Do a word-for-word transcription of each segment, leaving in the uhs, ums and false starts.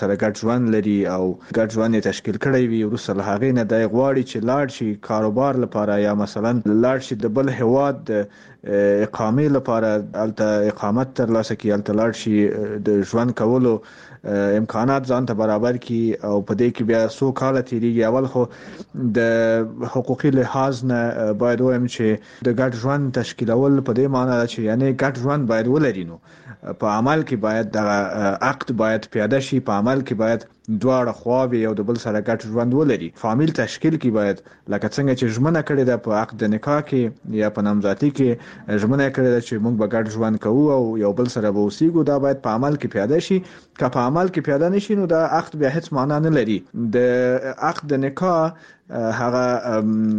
سره ګډ ژوند لري او ګډ ژوند یې تشکیل کړی وي، وروسته له هغې نه دی غواړي چې لاړ شي کاروبار لپاره یا مثلا لاړ شي د بل هیواد د اقامې لپاره، هلته اقامت ترلاسه کړي، هلته لاړ شي د ژوند کولو امکانات ځان ته برابر کړي او په دې کې بیا څو کاله تیریږي. اول خو د حقوقي لحاظ نه باید وایم چې د ګډ ژوند تشکیلول په دې معنی ده چې یعنی ګډ ژوند باید ولري، نو په عمل کې باید د عقد باید پیاده شي، په عمل کې باید دواړه خواوې یو د بل سره ګډ ژوند ولري. فامیل تشکیل کې باید لکه څنګه چې ژمنه کړې ده په عقد د نکاح کې یا په نامزادۍ کې ژمنه کړې ده چې موږ به ګډ ژوند کوو او یو بل سره به اوسېږو، دا باید په عمل کې پیاده شي. که په عمل کې پیاده نشي نو دا عقد بیا هیڅ معنا نه لري. د عقد د نکاح هغه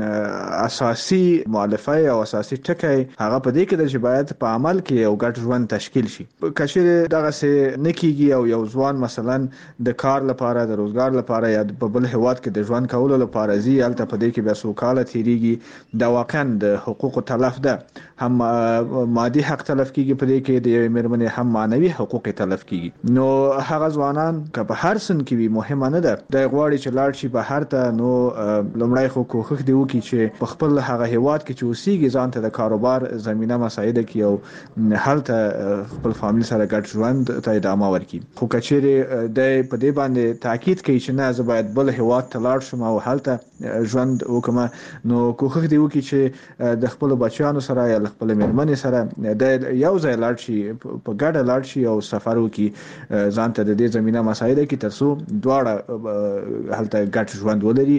اساسي مؤلفه او اساسي ټکی هغه په دې کې د چې باید په عمل کې یو ګډ ژوند تشکیل شي. کچېرې دغه څه نکېږي او یو ځوان مثلا د کار لپاره د روزګار لپاره یا په بل هیواد کې د ژوند کولو لپاره ځي، هلته په دې کې بیا څو کاله تیریږي، دا واقعا د حقوقو تلف ده. هم مادي حق تلف کیږي په دې کې د یوې مېرمنې، هم معنوي حقوق تلف کیږي. نو هغه ځوانان که په هر سن کې وي مهمه نه ده، د غواړي چې لاړ شي بهر ته، نو لومړی خو کوښښ دی وکړي چې په خپل هغه هیواد کې چې اوسېږي ځان ته د کاروبار زمینه مساعده کړي او هلته خپل فامیل سره ګډ ژوند ته ادامه ورکړي. خو که چیرې دی په دې باندې تاکید کوي چې نه زه باید بل هیواد ته لاړ شم او هلته ژوند وکړم، نو کوښښ دی وکړي چې د خپلو بچیانو سره یا خپل مېرمنې سره د یو ځای لاړ شي، په ګډه لاړ شي او سفر وکړي، ځان ته د دې زمینه مساعده کړي تر څو دواړه هلته ګډ ژوند ولري.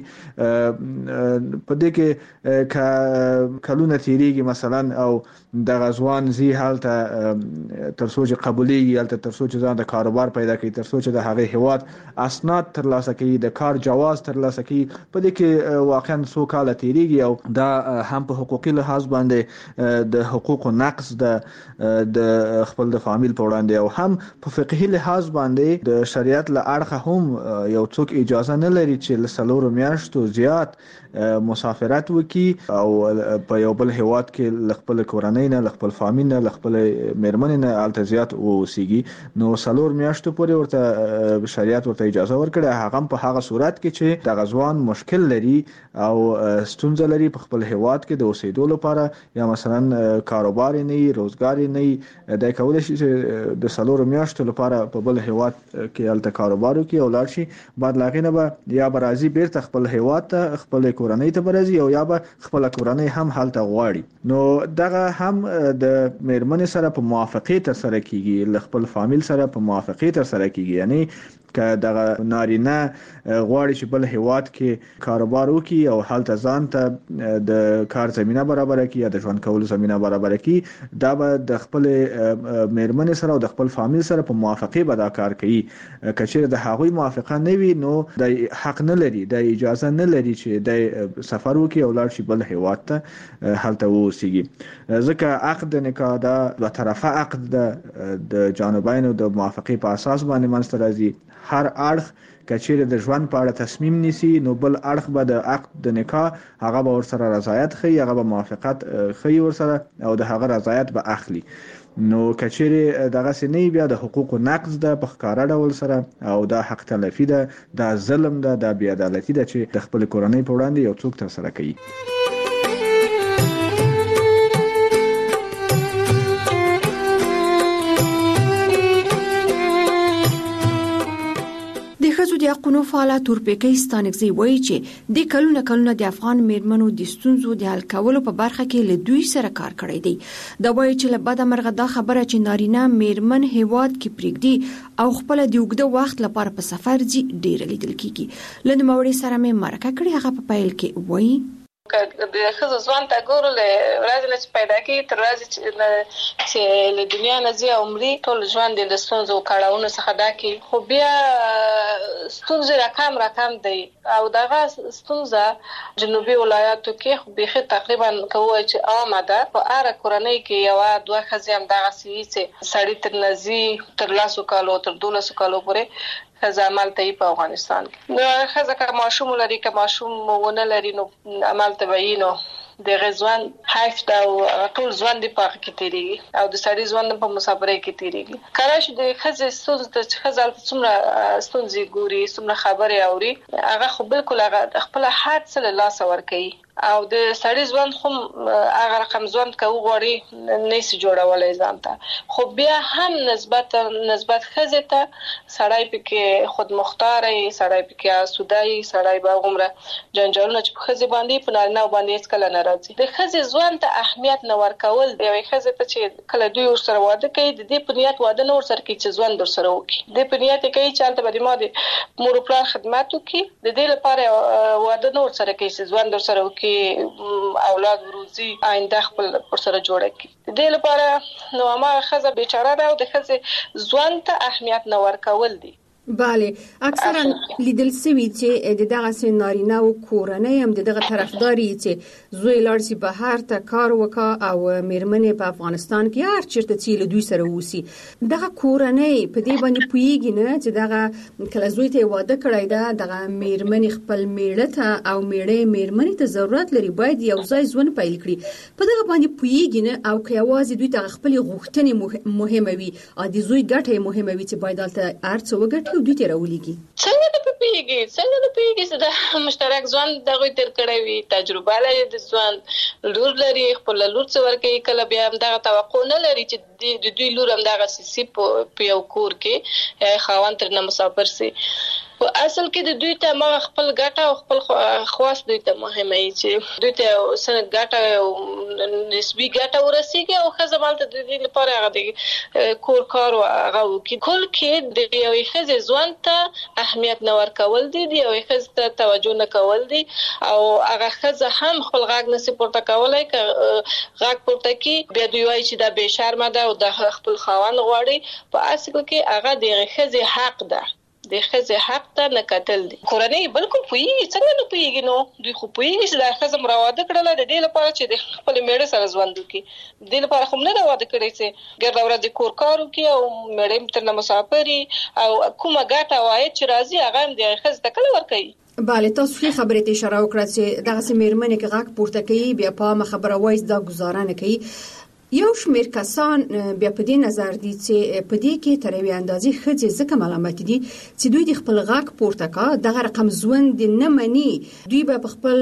په دې کې کلونه تیریږي مثلا او د غزوان زی هلته تر څو چې قبولېږي، هلته تر څو چې ځان د کاروبار پیدا کوي، تر څو چې د هغې هیواد اسناد ترلاسه کوي، د کار جواز ترلاسه کوي، په دې کې واقعا څو کاله تیریږي او دا هم په حقوقي لحاظ باندې د حقوقو نقص ده د خپل د فامیل په وړاندې، او هم په فقهي لحاظ باندې د شریعت له اړخه هم یو څوک اجازه نه لري چې له څلورو میاشتو زیات مسافرت وکي او په یو بل هیواد کې له خپل کورنۍ نه، له خپل فامیل نه، له خپل مېرمنې نه هلته زیات اوسېږي. نو څلور میاشتو پورې ورته شریعت ورته اجازه ورکړې، هغه هم په هغه صورت کې چې دغه ځوان مشکل لري او ستونزه لري په خپل هیواد کې د اوسېدو لپاره، یا مثلا کاروبار نه وي، روزګار نه وي، دی کولی شي چې د څلورو میاشتو لپاره په بل هیواد کې هلته کاروبار وکړي او لاړ شي. بعد له هغې نه به یا به راځي بیرته خپل هیواد ته، خپل کورنۍ ته به راځي او یا به خپله کورنۍ هم هلته غواړي. نو دغه هم د مېرمنې سره په موافقې ترسره کیږي، له خپل فامیل سره په موافقې ترسره کیږي. یعنی که دغه نارینه غواړي چې بل هیواد کې کاروبار وکړي او هلته ځان ته د کار زمینه برابره کړي یا د ژوند کولو زمینه برابره کړي، دا به د خپل مېرمنې سره او د خپل فامیل سره په موافقې به دا کار کوي. که چېرې د هغوی موافقه نه وي نو د حق نه لري، د اجازه نه لري چې د سفر وکړي او لاړ شي بل هیواد ته هلته واوسېږي. ځکه عقد د نکاح دا دوه طرفه عقد ده، د جانبینو د موافقې په اساس باندې منځته راځي. هر اړخ که چیرې د ژوند په اړه تصمیم نیسي نو بل اړخ به د عقد د نکاح هغه به ورسره رضایت ښیي، هغه به موافقت ښیي ورسره او د هغه رضایت به اخلي. نو که چیرې دغسې نه وي بیا د حقوقو نقض ده په ښکاره ډول سره، او دا حق تلفي ده، دا ظلم ده، دا بې عدالتي ده چې د خپل کورنۍ په وړاندې یو څوک ترسره کوي. د حقونو فعاله تورپیکۍ ستانکزی وایي چې د کلونه کلونه د افغان میرمنو د ستونزو د حل کولو په برخه کې له دوی سره کار کړی دی. دا وایي چې له بده مرغه دا خبره چې نارینه میرمن هیواد کې پرېږدي او خپل د اوږده وخت لپاره په سفر ځي ډېره لیدل کیږي. له نوموړي سره مې مرکه کړې، هغه په پیل کې وایي که د ښځو ځوان ته ګورو له ورځې نه چې پیدا کېږي تر ورځې چې له دنیا نه ځي او مري، ټول ژوند یې له ستونزو او کړاوونو څخه ډک وي. خو بیا ستونزې راکم راکم دی او دغه ستونزه جنوبي ولایاتو کې خو بیخي تقریبا که ووایو چې عامه ده. په هره کورنۍ کې یوه دوه ښځې همدغسې وي چې سړي تر نه ځي تر لسو کالو تر دولسو کالو پورې ښځه همالته وي په افغانستان کې. نو ښځه که ماشوم ولري که ماشوم ونه لري نو همالته به وي. نو د غزوان حیف دا او ټول ځوان دی په کې تیریږي او د سړي ځوان په مسافرۍ کې تیریږي کله چې د خزې ستونزې ته خزال څومره ستونزې ګوري څومره خبرې اوري هغه خو بالکل هغه خپل هات سره لاس ور کوي او د سړي ځوان خو هغه رقم ځوان کوي غوړي نيسي جوړولای ځان ته خو بیا هم نسبت نسبت خزې ته سړی پکې خود مختار ای سړی پکې اسودای سړی به عمره جنجالونه چې په خزې باندې په نارینه باندې هیڅ کله نه راځي د خزې ځوان ته اهمیت نه ورکول دی یوې خزې ته چې کله دوی ور سره واده کوي د دې په نیت واده نه ور سره کوي چې ځوان در سره وکړي د په نیت کوي چې البته باندې ما د مور پلان خدمت وکړي د دې لپاره واده نه ور سره کوي چې ځوان در سره کې اولاد وروزي آینده خپل پر سره جوړه کی د دې لپاره نو ما خزه بیچاره ده او د خزه ځوان ته اهمیت نه ورکول دي بله اکثرا لیدل سوي چې د دغه سنارینه او کورنۍ هم دغه طرفداري چې زوی لارسي بهر ته کار وکا او میرمنې په افغانستان کې هر چیرته چې له دوی سره وسی دغه کورنۍ په دې باندې پویږي نه چې دغه کله زوی ته واده کړی دا دغه میرمنې خپل میړه ته او میړه میرمنې ته ضرورت لري باید یو ځای ژوند پیل کړي په دغه باندې پویږي نه او که یوازې دوی ته خپل غوښتنې مهمه وي او د زوی ګټه مهمه وي چې باید دلته ارڅ وګټي دوی ته راولېږي څنګه د پیږي څنګه د پیږي چې د مشترک ځوان دغه تر کړی وي تجربه لري د ځوان لور لري خپل لور څو ورکه کله بیا هم دغه توقع نه لري چې د دوی لور هم دغه سیسي په یو کور کې خاوند تر نه مسافر سي په اصل کې د دوی ته ما خپل ګټه او خپل خواص دوی ته مهمه ای چې دوی ته سن ګټه او نسبی ګټه ورسیږي او خزمال ته د دې لپاره هغه د کور کار او هغه کې کل کې د یوې خزې ځوان ته اهمیت نه ورکول دي دی او خزې ته توجه نه کول دي او هغه خزه هم خپل غاګ نسی پورته کولای ک غاګ پورته کې بیا دوی وایي چې دا به شرم ده او د خپل خاوند غواړي په اصل کې هغه د خزې حق ده د خزې حق ته نه کتل دي کورنۍ بالکل پوهیږي څنګه نه پوهیږي نو دوی خو پوهیږي چې د خزې مراواده کړل د دې لپاره چې د خپل میړه سره ژوند وکړي د دې لپاره خو نه دا واده کړی چې ګرد ورځ د کور کار وکړي او میړه تر نه مسافري او کومه ګټه وایي چې راځي هغه هم د خزې ته کله ورکوي بله تاسو ښه خبرې ته اشاره وکړه چې دغه میرمنې کې غاک پورته کوي بیا په خبره وایي دا گزاره نه کوي یو شمیر کسان بیا په دې نظر دي چې په دې کې تر یوې اندازې ښځې ځکه ملامت دي چې دوی د خپل غاک پورته کا دغه رقم ژوند نه مني دوی به په خپل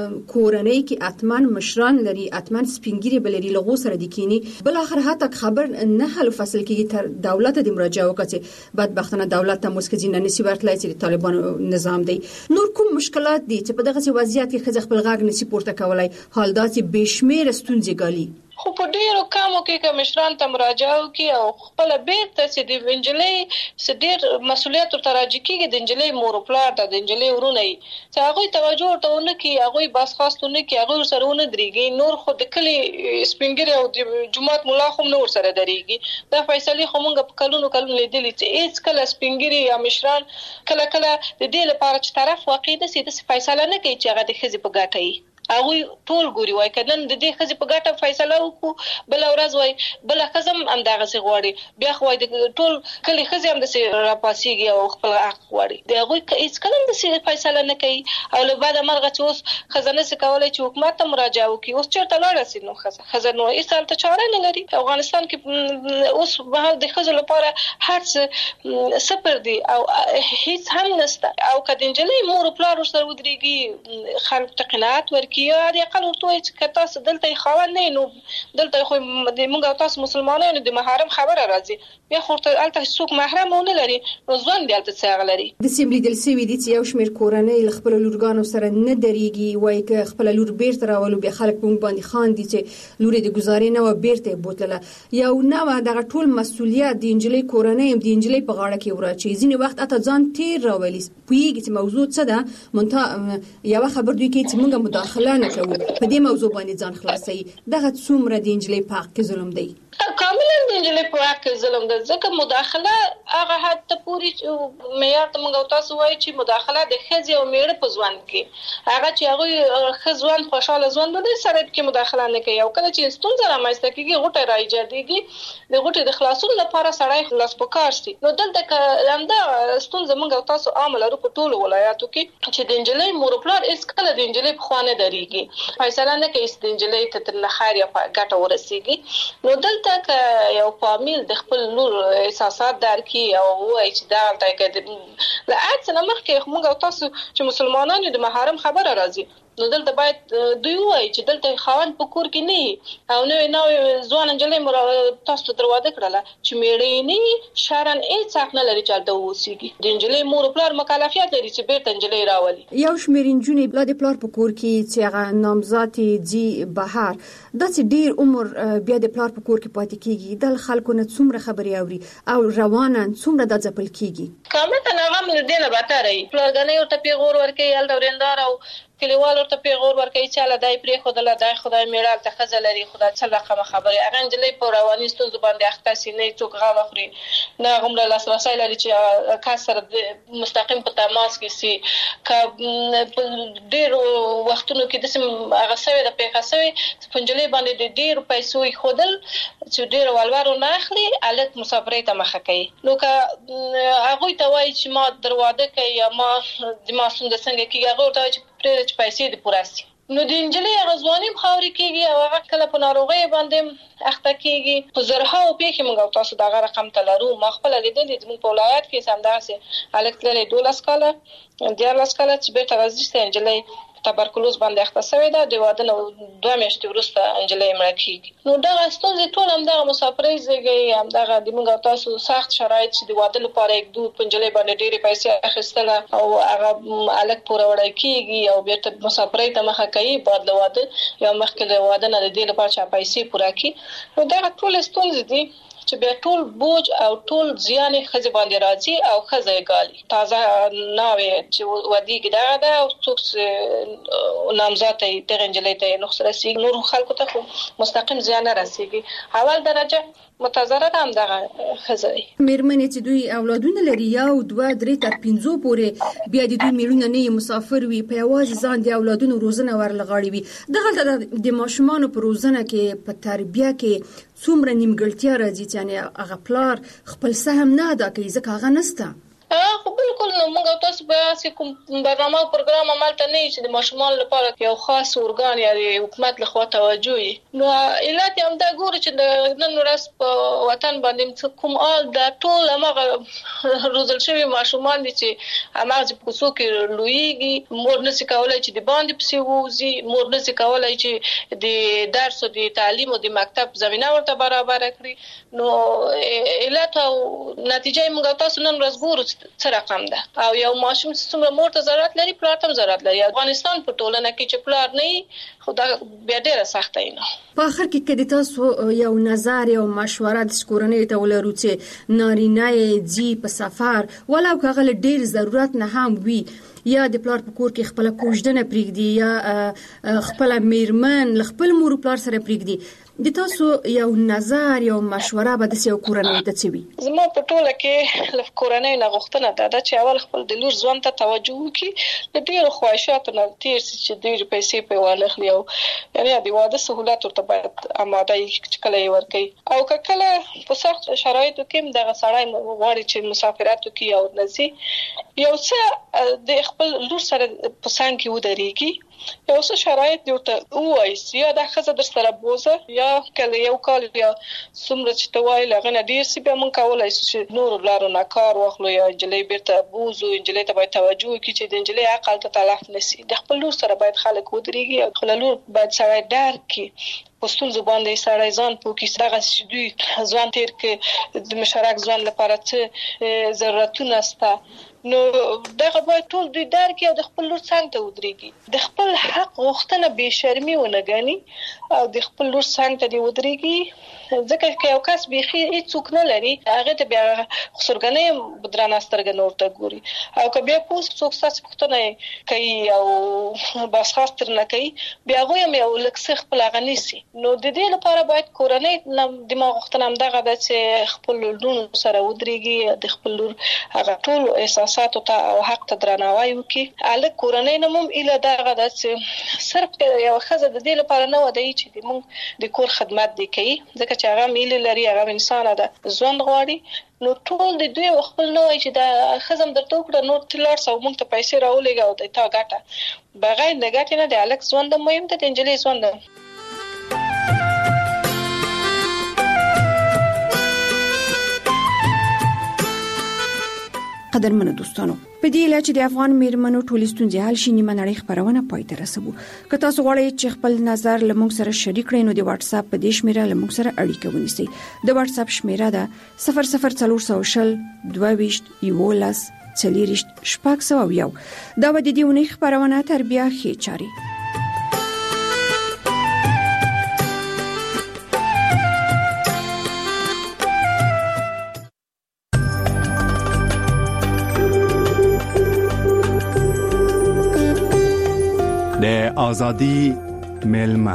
کورنۍ کې اتمن مشران لري اتمن سپینګری بلري لغو سره د کینی بل اخر حتی خبر نه حل فصل کې تر دولت د مراجعه وکړي بدبختانه دولت ته مسکه نه نسی ورتلای چې طالبان نظام دی نور کوم مشکلات دي چې په دغه وضعیت کې ښځه خپل غاک نسی پورته کولای حال دا چې بشمیر ستونزې ګالي خو په ډیرو کامو کې کمشران ته مراجعه وکي او خپل بیرته چې د وینجلې سډیر مسولیت تر راځي کې د انجلې مور پلار د انجلې ورونه چې هغه توجه ورته ونه کی هغه بس خاصونه کی هغه سره ونه دريږي نور خو د کلی سپینګری او د جماعت مولا خو نور سره دريږي دا فیصله خو مونږ په کلونو کلونو لیدلې چې هیڅ کله سپینګری یا مشران کله کله د دې لپاره چې طرف واقع د سي د فیصله نه کوي چې هغه د خزي په ګټه وي هغه ټول ګوري وای کله د دې خزي په ګټه فیصله وکړو بل ورځ وای بل خزم انداغه سي غواړي بیا خو د ټول کلی خزي هم د سي راپاسيږي او خپل حق غواړي د هغه هیڅ کله د سي فیصله نه کوي او له بعد مرغه چې اوس خزانه سي کولای چې حکومت ته مراجعه وکړي اوس چیرته لاړ سي نو خزانه هیڅ حالت چاره نه لري افغانستان کې اوس به د خزو لپاره هر څه سپر دي او هیڅ هم نشته او کدنجلې مور پلار سره ودرېږي خلک ته قناعت ورکړي یا د اقل ورته چې تاسو دلته خاوند نه نو دلته خو د موږ تاسو مسلمانانو د محرم خبره راځي بیا خو ته الته څوک محرم نه لري نو ځوان دی الته څنګه لري د سیملي دل سوي دي چې یو شمیر کورنۍ خپل لورګانو سره نه دريږي وای ک خپل لور بیرته راولو به خلک په باندې خان دي چې لوري د گزارې نه و بیرته بوتله یو نو دغه ټول مسولیت د انجلۍ کورنۍ د انجلۍ په غاړه کې ورچې ځینې وخت اته ځان تیر راولي پویږي چې موضوع څه ده مونته یو خبر دوی کې چې موږ مداخله نه کوو په دې موضوع باندې ځان خلاصي دغه څومره د انجلۍ په حق کې ظلم دی کاملا د انجلۍ په حق ظلم ده، ځکه مداخله هغه حد ته پورې معیار ته موږ تاسو وایي چې مداخله د ښځې او میړه په ژوند کې هغه چې هغه ښه ژوند خوشاله ژوند د سره کې مداخله نه کوي، او کله چې ستونزه رامنځته کېږي غوټه راځي د غوټې د خلاصون لپاره سړی خلاص پکار شي. نو دلته همدا ستونزه موږ تاسو عام لرو په ټولو ولایاتو کې چې د انجلۍ مور پلار هیڅ کله د انجلۍ په خوا نه درېږي، فیصله نه کوي چې د انجلۍ ته تر خیر یا ګټه ورسېږي. نو دلته که یو فامیل د خپل لور احساسات درکړي او وایي چې دا هلته کې له عکس نه مخکې موږ تاسو چې مسلمانان د محرم خبره راځي، نو دلته باید دوی وایي چې دلته خاوند په کور کې نه او نوې نوې ځوان انجلۍ مو تاسو ته دروازه کړله چې میړه نه شرن هیڅ حق نه لري چې هلته واوسېږي. د انجلۍ مور پلار مکلفیت لري چې بیرته انجلۍ راولي. یو شمېر نجونې بیا د پلار په کور کې چې هغه نامزاد ځي بهر، داسې ډېر عمر بیا د پلار په کور کې پاتې کېږي، د خلکو نه څومره خبرې اوري او روانه څومره دا ځپل کېږي. کاملا هغه مې دې نه بدتره وي، پلارګانې ورته پیغور ورکوي، هلته ورېندار او کلیوال ورته پیغور ورکوي چې هله دای پرېښودله، دای خدای میړه هلته ښځه لري، خدای څه رقمه خبرې. هغه نجلۍ په رواني ستونزو باندې اخته سي، نه څوک غم اخلي، نه هغومره لاسرسی لري چې کس سره مستقیم په تماس کې سي. که په ډېرو وختونو کې داسې هغه سوې ده پېښه سوې چې په نجلۍ باندې د ډېرو پیسو ایښودل چې ډېرو ولور ونه اخلي، هلک مسافرۍ ته مخه کوي. نو که هغوی ته وایي چې ما در واده کوي یا ما د ما ستونزه څنګه کېږي، هغوی ورته وایي چې پرېږده چې پیسې دې پوره سي. نو د انجلۍ هغه ځواني هم خاورې کېږي او هغه کله په ناروغۍ باندې اخته کېږي. په زرهاو پیښې موږ تاسو دغه رقم ته لرو، ما خپله لیدلې زموږ په ولایت کې همدغسې هلک تللی دولس کاله دیارلس کاله چې بېرته راځي چې انجلۍ تبرکلوز باندې اخته سوې ده، د واده نه دوه میاشتې وروسته انجلۍ مړه کېږي. نو دغه ستونزې ټول همدغه مسافرۍ زېږوي، همدغه د موږ تاسو سخت شرایط چې د واده لپاره یک دود په نجلۍ باندې ډېرې پیسې اخیستله او هغه هلک پوره وړی کېږي او بېرته مسافرۍ ته مخه کوي بعد له واده یا مخکې له واده نه د دې لپاره چې پیسې پوره کړي. نو دغه ټولې ستونزې دي چې بیا ټول بوج او ټول زیان ښځې باندې راځي او ښځه یې ګالي. تازه ناوې چې ودیږي دغه ده او څوک چې نامزاد ته یې دغه نجلۍ ته یې نقص رسېږي، نورو خلکو ته خو مستقیم زیان نه رسېږي. اول درجه متضرره هم دغه ښځه وي. مېرمنې چې دوی اولادونه لري یو دوه درې تر پنځو پورې بیا د دوی میړونه نه مسافر وي، په یوازې ځان د اولادونو روزنه ورلغاړي وي. دغلته د ماشومانو په روزنه کې په تربیه کې څومره نیمګړتیا راځي چې یعنې هغه پلار خپل سهم نه ادا کوي ځکه هغه نسته. خو بالکل نو موږ تاسو به کوم برنامه او پروګرام عملته نه چې د ماشومان لپاره یو خاص ارګان یا د حکومت لخوا توجه وي. نو علت هم دا ګوري چې د نن ورځ په وطن باندې کوم آل د ټول هغه روزل شوي ماشومان دي چې هماغه په کوڅو کې لویږي، مور نشي کولای چې د باندې پسې ووځي، مور نشي کولای چې د درس او د تعلیم او د مکتب زمینه ورته برابر کړي. نو علت او نتیجه موږ تاسو نن ورځ ګورو څه رقم ده او یو ماشوم څومره مور ته ضرورت لري پلار ته ضرورت لري. افغانستان په ټولنه کې چې پلار نه خو دا بیا ډېره سخته نه. په آخر کې کدی تاسو یو نظر یو مشوره د کورنۍ ته ولرو چې نارینه یې ځي په سفر ولو که له ډېر ضرورت نه هم وي، یا د پلار په کور کې خپل کوژدنه پرېږدي یا خپل میرمن له خپل مور پلار سره پرېږدي، د تاسو یو نظر یو مشوره به د یو کورنۍ ته څه وي؟ زما په ټوله کې له کورنۍ نه غوښتنه ده چې اول خپل د لور ژوند ته توجه وکړي، د ډېرو خواهشاتو نه تېر شي چې ډېرې پیسې پرې وانخلي او یعنې د واده سهولت ورته باید اماده وي چې کله یې ورکوي. او که کله په سخت شرایطو کې هم دغه سړی غواړي چې مسافرت وکړي او ورنځي، یو څه د خپل لور سره په څنګ کې ودرېږي، یو څه شرایط دی ورته ووایي یا دا ښځه در سره بوزه یا کله یو کال یا څومره چې ته وایي له هغه نه ډېر سي بیا موږ کولی شو چې نورو لارو نه کار واخلو یا نجلۍ بېرته بوزو. نجلۍ ته باید توجه وکړي چې د نجلۍ عقل ته تلف نه سي. د خپل لور سره باید خلک ودرېږي او خپله لور باید سړی درک کړي، په ستونزو باندې سړی ځان پوه کړي دغه چې دوی ځوان تېر کړي د مشترک ژوند لپاره څه ضرورتونه شته. نو دغه باید ټول دوی درک او د خپل لور څنګه ته ودرېږي، د خپل حق غوښتنه بې شرمي ونه ګڼي او د خپل لور څنګه ته دی ودرېږي. ځکه چې یو کس بيخي هیڅوک نه لري هغه ته بیا خسرګنې بدرانه سترګه نور ته ګوري، او که بیا پوس څوک ستاسو پوښتنه کوي او بس خاص تر نه کوي بیا هغه هم یو لکه خپل غنيسي. نو د دې لپاره باید کورنۍ دماغ غوښتنه هم دغه د چې خپل لور سره ودرېږي، د خپل لور هغه ټول احساسات او حق ته درناوی وکړي. الک کورنۍ نه هم اله دغه د چې صرف یو خزه د دې لپاره نه ودی چې د موږ د کور خدمت دی کوي، ځکه چې هغه میل لري، هغه انسان ده ژوند غواړي. نو ټول د دوی خپل نه وای چې د خزم درته وکړه نور تلار سو موږ ته پیسې راولېګا او د تا ګټه بغیر د ګټې نه د الک ژوند مهم ده، د انجلۍ ژوند. قدرمنو دوستانو، په دې لاره چې د افغان میرمنو ټولې ستونزې حل شي نیمه نړۍ خبرونه پای ته رسوو. که تاسو غواړئ چې خپل نظر له موږ سره شریک کړئ نو د واتس اپ په دې شمیره له موږ سره اړیکه ونیسئ. د واتس اپ شمیره ده صفر صفر څلور شل دوه ویشت یولس څلوریشت شپږ سوه یو. دا و د دې اونۍ خبرونه تر بیا ښې چاري. د ازادي میلمه.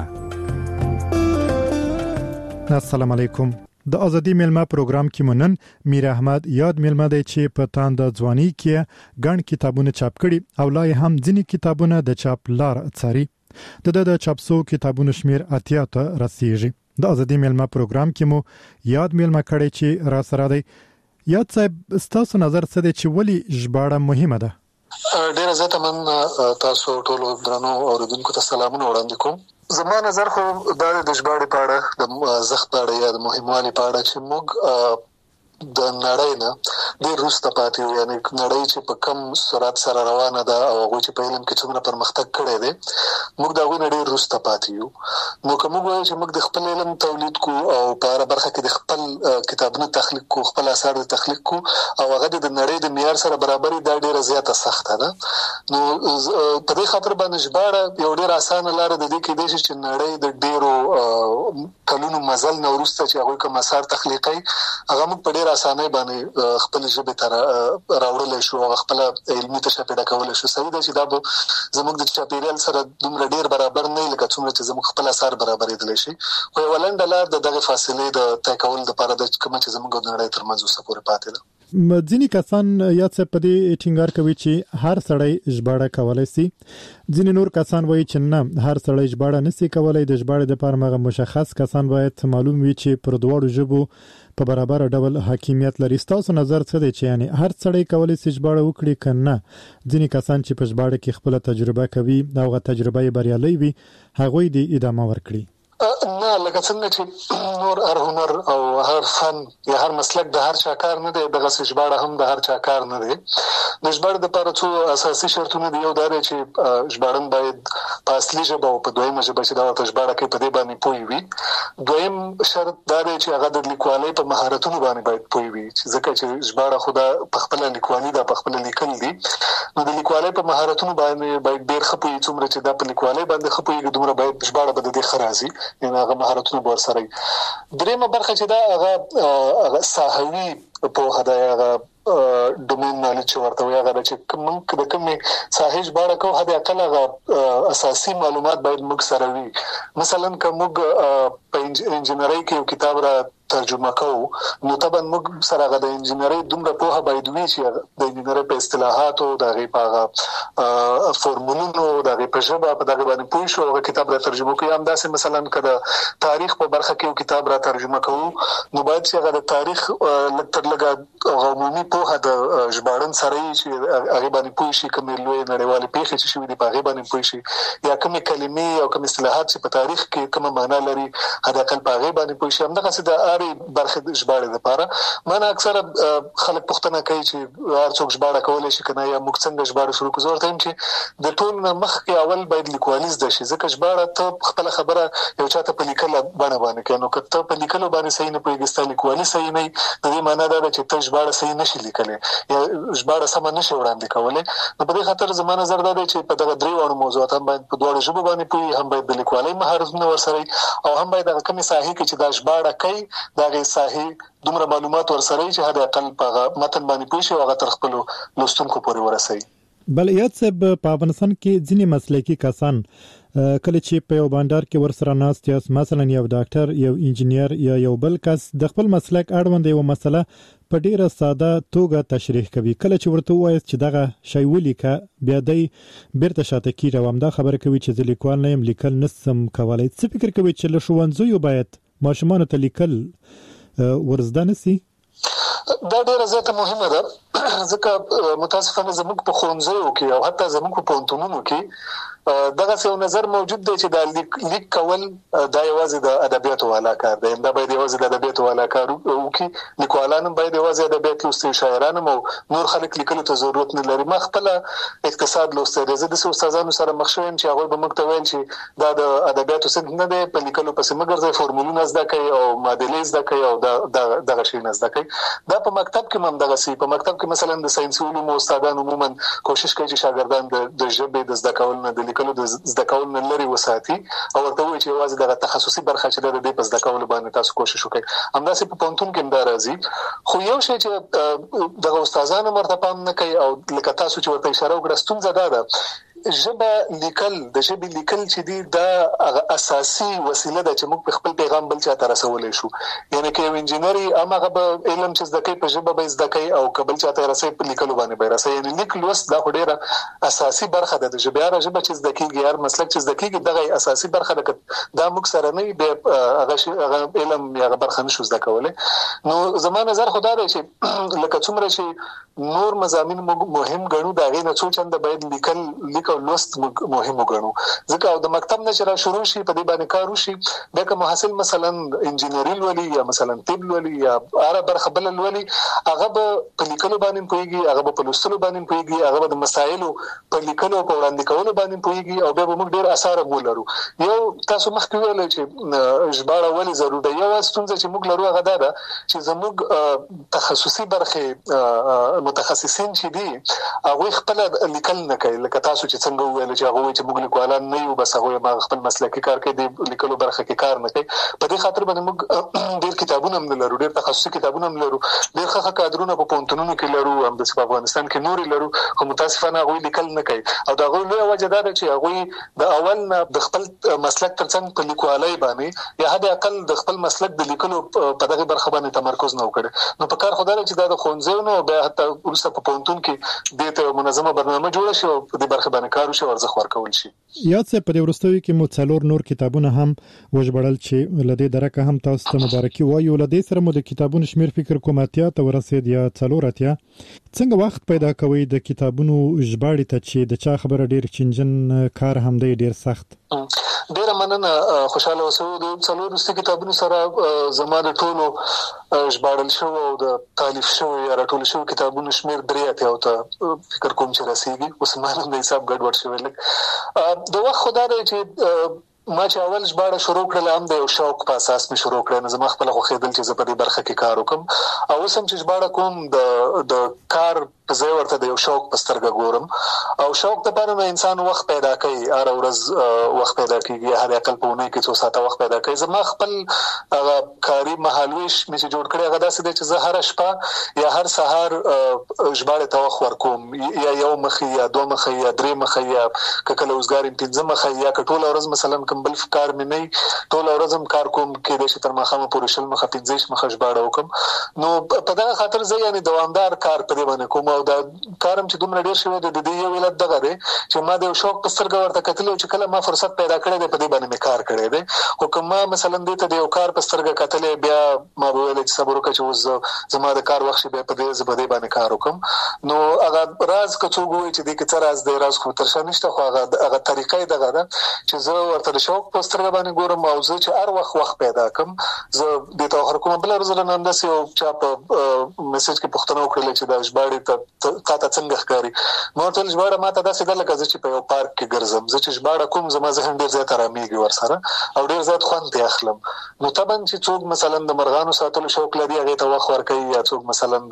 السلام علیکم. د ازادي میلمه پروګرام کې مونن میر احمد یاد میلمه دی چې په تاند ځواني کې ګڼ کتابونه چاپ کړي او لا هم ځینې کتابونه د چاپ لار څاري. د د چاپسو کتابونو شمیر اتیا ته رسیږي. د ازادي میلمه پروګرام کې مو یاد میلمه کړي چې را سره دی. یاد صاحب ستاسو نظر څه دی چې ولې ژباړه مهمه ده؟ ډیره زه تمن تاسو ټول درنو اوریدونکو ته سلامونه وړاندې کوم. زما نظر خو دا د ژباړې په اړه د زخ په اړه یا د مهموالي په اړه چې موږ د نړۍ نه ډېر وروسته پاتې یو، یعنی نړۍ چې په کم سرعت سره روانه ده او هغه چې په علم کې څومره پرمختګ کړی دی موږ دا غوښنه ډېر وروسته پاتې یو. نو کوم وایي چې موږ د خپل علم تولید کو او په هر برخه کې د خپل کتابونو تخلیق کو، خپل اثار د تخلیق کو او هغه د نړۍ د معیار سره برابرۍ دا ډېره زیاته سخته ده. نو په دې خاطر باندې ژباړه یو ډېر اسانه لار ده د کې د چې نړۍ د ډېرو کلونو مزل نه وروسته چې هغه کوم اثار تخلیقي هغه موږ په ډېر اسانه باندې خپل ژبه تر راوړل شو او خپل علمي تشه پیدا کول شو. صحیح ده چې دا به زموږ د چاپیریال سره دومره ډیر برابر نه لکه څومره چې زموږ خپل اثار برابرېدل شي، خو ولنډ لار د دغه فاصلې د طی کول لپاره د کوم چې زموږ د نړۍ ترمنځ اوسه پورې پاتې ده. ځینې کسان یا څه په دې ټینګار کوي چې هر سړی ژباړه کولای شي، ځینې نور کسان وایي چې نه هر سړی ژباړه نشي کولای. د ژباړې د لپاره مغه مشخص کسان باید معلوم وي چې پر دواړو ژبو په برابر ډول حاکمیت لري. تاسو نظر څه دی چې یعنی هر سړی کولای شي ژباړه وکړي کنه ځینې کسان چې په ژباړه کې خپل تجربه کوي دا غو تجربه یې بریالي وي هغه دې ادامه ورکړي؟ نه لکه څنګه چې نور هر هنر او هر فن یا هر مسلک د هر چا کار نه دی، دغه ژباړه هم د هر چا کار نه دی. د ژباړې لپاره څو اساسي شرطونه دي. یو دا دی چې ژباړن باید په اصلي ژبه او په دویمه ژبه چې دا ورته ژباړه کوي په دې باندې پوه وي. دویم شرط دا دی چې هغه د لیکوالۍ په مهارتونو باندې باید پوه وي، ځکه چې ژباړه خو دا په خپل لیکوالي دا په خپل لیکل دي. نو د لیکوالۍ په مهارتونو باندې باید ډېر ښه پوهي، څومره چې دا په لیکوالۍ باندې ښه پوهېږي دومره باید ژباړه به د دې ښه راځي، یعنې هغه مهارتونه به ورسره وي. درېیمه برخه چې دا هغه هغه ساحوي پوهه ده، هغه ډومین نالج چې ورته وایي هغه چې موږ د کومې ساحې ژباړه کوو حد اقل هغه اساسي معلومات باید موږ سره وي. مثلا که موږ په انجینرۍ کې یو کتاب را ترجمه کوو نو طبعا موږ سره هغه د انجینرۍ دومره پوهه باید وي چې د انجینرۍ په اصطلاحاتو د هغې په هغه فورمولونو د هغې په ژبه په دغه باندې پوه شو هغه کتاب را ترجمه کوي. همداسې مثلا که د تاریخ په برخه کې یو کتاب را ترجمه کوو نو باید چې هغه د تاریخ لږ تر لږه عمومي پوهه د ژباړن سره یې چې هغې باندې پوه شي، کومې لویې نړیوالې پېښې چې شوي دي په هغې باندې پوه شي، یا کومې کلمې او کوم اصطلاحات چې په تاریخ کې کومه معنا لري حد اقل په هغې باندې پوه شي. همدغسې د هر ګټوري برخه د ژباړې لپاره من اکثره خلک پوښتنه کوي چې هر څوک ژباړه کولای شي کنه یا موږ څنګه ژباړه شروع کوو ورته چې د ټول نه مخکې اول باید لیکوالي زده شي ځکه ژباړه ته خپل خبره یو چاته په لیکل باندې باندې کوي نو کته په لیکلو باندې صحیح نه پوهیږي لیکوالي صحیح نه د دې معنی دا چې ته ژباړه صحیح نشي لیکلای یا ژباړه سم نشي وړاندې کولای نو په دې خاطر زموږ نظر دا دی چې په دغه درې وړو موضوعات هم باید په دوه ژبو باندې پوهی هم باید د لیکوالۍ مهارتونه ورسره او هم باید د کومې ساحې کې چې دا ژباړه کوي دا غي ساحې دومره معلومات ورسره چې هدا اقل په متن باندې پوه شي او هغه تر خپل لوستونکو پورې ورسوي. بل یاد صاحب په افغانستان کې ځینې مسلکي کسان کله چې په یو بانډار کې ورسره ناست یاست مثلا یو ډاکټر یو انجینیر یا یو بل کس د خپل مسلک اړوند یو مسله په ډیره ساده توګه تشریح کوي کله چې ورته وایي چې دغه شی ولیکه بیا دی بیرته شاته کیږي او دا خبره کوي چې لیکوال نه يم لیکل نسم کولای څه فکر کوي چې له ښوونځیو باید ماشومان ته لیکل ورزده نسی دا ډیره زیاته مهمه ده ځکه متاسفانه زموږ په ښوونځیو کې او حتی زموږ په پوهنتونونو کې دغه څه نظر موجود دی چې دا لیک لیک کول دا یوازې د ادبیاتو والا کار دی دا باید یوازې د ادبیاتو والا کار وکړي لیکوالان باید یوازې ادبیات لوستي شاعران او نور خلک لیکلو ته ضرورت نه لري ما خپل اقتصاد لوستي زه د استادانو سره مخ شوم چې هغه به موږ ته ویل چې دا د ادبیاتو څخه نه دی په لیکلو پسې مګر ځای فورمولونه زده کوي او معادلې زده کوي او دا دغه شی نه زده کوي دا په مکتب کې هم دغه سي په مکتب کې مثلا د ساينسي علومو استادان عموما کوشش کوي چې شاګردان د ژبې د زده کول نه د لیکلو د زده کول نه لري وساتي او ورته وایي چې یوازې د تخصصي برخه چې د دې په زده کول باندې تاسو کوشش وکړئ همداسې په پونتون کې هم راځي خو یو شی چې د استادانو مرته پام نه کوي او لکه تاسو چې ورته اشاره وکړه ستونزه ده ده ژبه لیکل د ژبې لیکل چې دی دا اساسي وسیله ده چې موږ په خپل پیغام بل چاته رسولای شو یعنی کې انجینری امغه به علم چې زده کوي په ژبه به زده کوي او قبل چاته رسې په لیکلو باندې به رسې یعنی لیک لوست دا ډیره اساسي برخه ده د ژبه را ژبه چې زده کیږي هر مسلک چې زده کیږي دغه اساسي برخه ده دا موږ سره نه به هغه علم یا برخه نشو زده کولای نو زموږ نظر خدای دی چې لکه څومره چې نور مضامین مهم ګڼو دا غي نه څو چنده باید لیکل لیک او لوست مهم وګڼو ځکه او د مکتب نه چې را شروع شي په دې باندې کار وشي دا که محصل مثلا انجینری ولي یا مثلا طب ولي یا هر برخه بل ولي هغه په لیکلو باندې پويږي هغه په لوستلو باندې پويږي هغه د مسایلو په لیکلو په وړاندې کولو باندې پويږي او به موږ ډیر اثر مولرو یو تاسو مخکې ویل چې ژباړه ولې ضروري ده یو ستونزه چې موږ لرو هغه ده چې زموږ تخصصي برخه متخصصین چې دي هغه خپل لیکل نه کوي لکه تاسو چې څنګه ویل چې هغه چې موږ لیکوالان نه یو بس هغه ما خپل مسلکي کار کوي د لیکلو برخه کې کار نه کوي په دې خاطر باندې موږ ډېر کتابونه هم لرو ډېر تخصصي کتابونه هم لرو ډېر ښه کادرونه په پونتونونو کې لرو هم د افغانستان کې نور لرو خو متاسفانه هغه لیکل نه کوي او دا غوړي لوی وجه ده چې هغه د اول نه د خپل مسلک ترڅنګ په لیکوالۍ باندې یا حد اقل د خپل مسلک د لیکلو په دغه برخه باندې تمرکز نه وکړي نو په کار خدای چې دا د خونځونو به حتی ورسته په پونتون کې د ته منظمه برنامه جوړه شي او په دې برخه باندې کار وشي او ارزښت ورکول شي یاد څه په ورستوي کې مو څلور نور کتابونه هم وژبړل چې لدې درکه هم تاسو ته مبارکي وایو لدې سره مو د کتابونو شمیر فکر کوم اتیا ته ورسید یا څلور اتیا څنګه وخت پیدا کوي د کتابونو ژباړې ته چې د چا خبره ډیر چنجن کار هم دی ډیر سخت ډیر مننه خوشاله اوسو د څلور ست کتابونو سره زماده ټولو ژباړل شو او د تالیف شو یا راټول شو کتابونو شمیر درې اتیا او ته فکر کوم چې رسیدي اوس مانه د حساب ګډوډ شوی لک د وخت خدای دی چې ما چې اول ژباړه شروع کړل هم د یو شوق په اساس می شروع کړل نو زما خپل خو خېدل چې په دې برخه کې کار وکم او سم چې ژباړه کوم د د کار په ځای ورته د یو شوق په سترګه ګورم او شوق ته پاره انسان وخت پیدا کوي هر ورځ وخت پیدا کوي هر عقل په ونه کې څو ساعته وخت پیدا کوي زما خپل هغه کاری مهالويش می چې جوړ کړی هغه داسې دی چې زه هر شپه یا هر سهار ژباړه ته وخت ورکوم یا یو مخ یا دوه مخ یا درې مخ یا کله اوسګار پنځه مخ یا کټول ورځ مثلا کوم بل کار مې نه ټول ورځم کار کوم کې د شتر مخه پورې شل مخه پنځه مخه ژباړه وکم نو په دغه خاطر زه یعنی دوامدار کار پرې باندې کوم او دا کارم چې دومره ډیر شوی د دې یو علت دغه دی چې ما د شوق په سترګه ورته کتل چې کله ما فرصت پیدا کړی دی په دې باندې مې کار کړی دی خو کوم مثلا دې ته د یو کار په سترګه کتل بیا ما ویل چې صبر وکړه چې اوس زما د کار وخت به په دې زبدې باندې کار وکم نو هغه راز کڅو ګوي چې د کتر راز دی راز خو تر شا نشته خو هغه هغه طریقې دغه ده چې زه ورته د شوق په سترګه باندې ګورم او زه چې هر وخت وخت پیدا کوم زه د توخر کوم بل ورځ نه انداس یو چا په میسج کې پوښتنه وکړه چې د ژباړې ته تا څنګه ښکاري نو ته ژباړه ماته داسې ده لکه چې په یو پارک کې ګرځم زه چې ژباړه کوم زما ذهن ډیر زیات آراميږي ورسره او ډیر زیات خوند اخلم نو طبعا چې څوک مثلا د مرغانو ساتلو شوق لري هغه ته وخت ورکوي یا څوک مثلا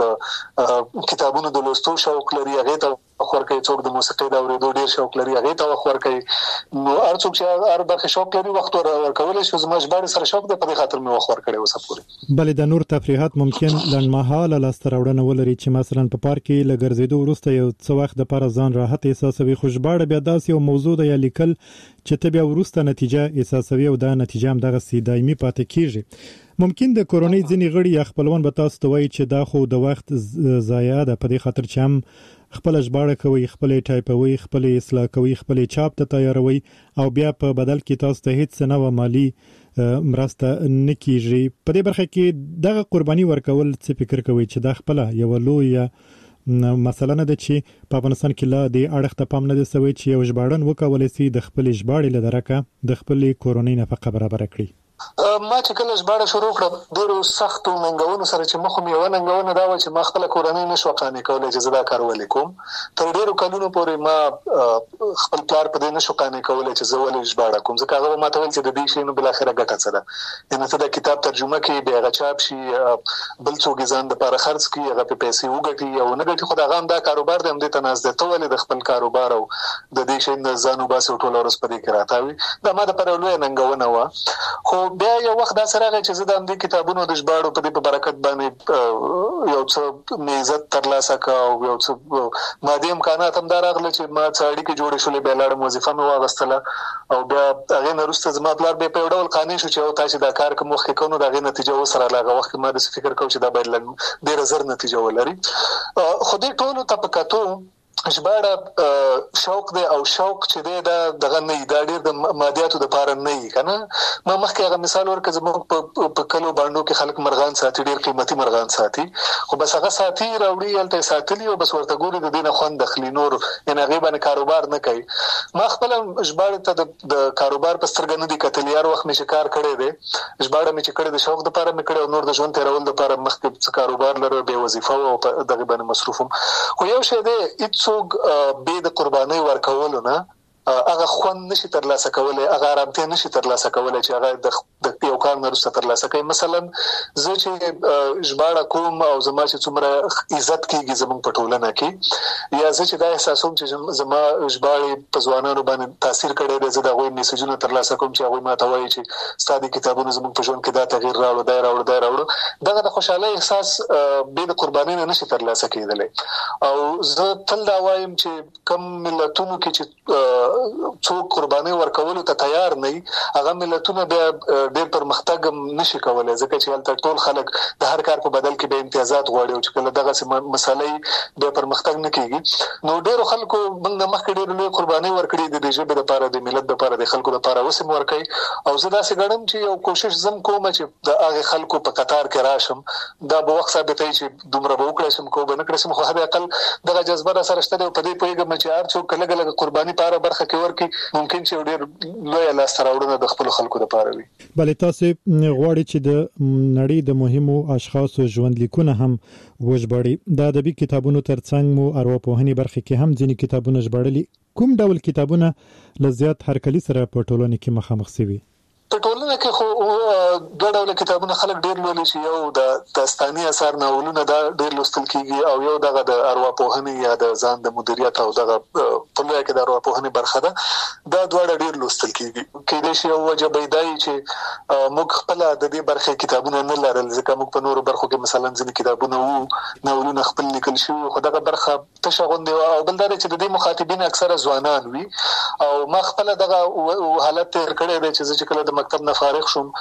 د کتابونو د لوستلو شوق لري هغه ته وخت ورکوي څوک د موسیقي د اورېدو ډیر شوق لري هغه ته وخت ورکوي نو هر څوک چې هر برخه شوق لري وخت ورکول شي زما ژباړه سره شوق د په خاطر مې وخت ورکړي وسه پوري بلې د نور تفریحات ممکن لنډمهاله لاستراوړنه ولري چې مثلا په پارک کې لګرځېدو وروسته یو څه وخت لپاره ځان راحت احساسوي خو ژباړه بیا داسې یو موضوع ده یا لیکل چې ته بیا وروسته نتیجه احساسوي او دا نتیجه هم دغه سي دایمي پاتې کیږي ممکن د کورونی ځینې غړي یا خپلوان به تاسو ته وایي چې دا خو د وخت ضایع ده په دې خاطر چې هم خپل ژباړه کوي خپل ټایپوي خپل اصلاح کوي خپل چاپ ته تیاروي او بیا په بدل کې تاسو ته هیڅ نه و مالی مرسته نکیږي په دې برخه کې دغه قرباني ورکول څه فکر کوي چې دا خپل یو لوی مثلا نه ده چې په افغانستان کې لا د اړخ ته پام نه دی سوی چې یو ژباړن وکولای شي د خپل ژباړې لدرکه د خپل کورونی نفقه برابر کړي ما چې کله ژباړه شروع کړم ډیرو سختو ننګونو سره چې مخ مې و ننګونه دا و چې ما خپل کورنۍ نشو قانې کولای چې زدا کار ولیکم تر ډیرو کلونو پورې ما خپل پلار په دې نشو قانې کولای چې زه ولې ژباړه کوم ځکه هغه ما ته ویل چې د دې شی نو بل اخره ګټه څه ده یعنی ته د کتاب ترجمه کې به هغه چاپ شي بل څوک ځان د لپاره خرڅ کړي هغه په پیسې وګټي او نه ګټي خو دا غام دا کاروبار دی هم دې تناز ده ته ولې د خپل کاروبار او د دې شی نه ځانو باسي ټول ورځ په دې کې راټاوي دا ما د پر لوی ننګونه و خو بیا یو وخت دا سره چې زه د دې کتابونو د ژباړو په دې په برکت باندې یو څه عزت ترلاسه کاو یو څه مادي امکانات هم دراغله چې ما څاړي کې جوړې شولې به لاړم وظیفه مې واغستله او بیا هغه نه وروسته زما پلار به په ډول قانې شو چې او تاسو دا کار کوم وخت کوو دا غي نتیجه وسره لاغه وخت ما د فکر کوم چې دا به ډېر زر نتیجه ولري خو دې ټولو ته پکاتو ژباړه شوق دی او شوق چې دی دا دغه نه دا ډېر د مادیاتو د پاره نه وي کنه ما مخکې هغه مثال ورکړم زموږ په کلو باندې کې خلک مرغان ساتي ډېر قیمتي مرغان ساتي خو بس هغه ساتي راوړي الته ساتلي او بس ورته ګوري د دینه خوند دخلي نور ان هغه باندې کاروبار نه کوي ما خپل ژباړه ته د کاروبار په سترګې نه دي کتل یار وخت مې شکار کړی دی ژباړه مې چې کړی د شوق د پاره مې کړی او نور د ژوند تیرول د پاره مخکې څه کاروبار لري به وظیفه او دغه باندې مصروفم خو یو شی دی څوک به د قرباني ورکولو نه هغه خوند نشي ترلاسه کولای هغه آرامتیا نشي ترلاسه کولای چې هغه د یو کار نه وروسته ترلاسه کوي مثلا زه چې ژباړه کوم او زما چې څومره عزت کیږي زموږ په ټولنه کې یا زه چې دا احساسوم چې زما ژباړه په ځوانانو باندې تاثیر کړی دی زه دا غوي میسجونه ترلاسه کوم چې هغه ما ته وایي چې ستاسو کتابونه زموږ په ژوند کې دا تغییر راوړل دی راوړل دی راوړل دغه د خوشاله احساس به د قرباني نه نشي ترلاسه کېدلی او زه تل دا وایم چې کم ملتونو کې چې څوک قرباني ورکولو ته تیار نه هغه ملتونه به ډېر پرمختګ نشي کولای ځکه چې هلته ټول خلک د هر کار په بدل کې به امتیازات غواړي او چې کله دغه مسلې به پرمختګ نه کیږي نو ډېر خلکو موږ مخکې ډېر لوی قرباني ورکړي د دې ژبې لپاره د ملت لپاره د خلکو لپاره وسم ورکړي او زه دا څنګه چې یو کوشش زم کوم چې د هغه خلکو په قطار کې راشم دا به وخت ثابتای چې دومره به وکړم شم کو به نه کړم خو هغه اقل دغه جذبه سره شته په دې پیغام چې هر څوک کله کله قرباني پاره برخه کې ورکی ممکن چې ډېر لوی لاس راوړنه د خپل خلکو لپاره وي بلې تاسو غواړئ چې د نړۍ د مهمو اشخاصو ژوند لیکونه هم وژباړئ د ادبي کتابونو ترڅنګ مو ارواپوهنې برخه کې هم ځینې کتابونه ژباړلي کوم ډول کتابونه لزیات هرکلی سره په ټولنه کې مخامخ شوي په ټولنه کې خو دوه ډول کتابونه خلک ډېر لولي چې یو د داستاني اثر ناولونه دا ډېر لوستل کیږي او یو دغه د ارواپوهنې یا د ځان د مدیریت او دغه په لوی کې د ارواپوهنې برخه ده دا دوه ډېر لوستل کیږي کله چې یو وجه بيدای چې موږ خپل د دې برخه کتابونه نه لرل ځکه موږ په نورو برخو کې مثلا ځینې کتابونه وو ناولونه خپل لیکل شوی خو دغه برخه تشغون دی او بل دا چې د دې مخاطبین اکثره ځوانان وي او ما خپل دغه حالت تر کړی دی چې چې کله د مکتب نه فارغ شوم نو زه